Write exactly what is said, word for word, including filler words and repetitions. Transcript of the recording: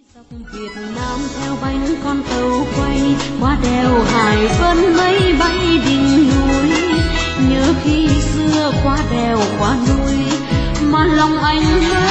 Việt Nam theo bánh con tàu quay qua đèo Hải Vân mây bay đỉnh núi, nhớ khi xưa qua đèo qua núi mà lòng anh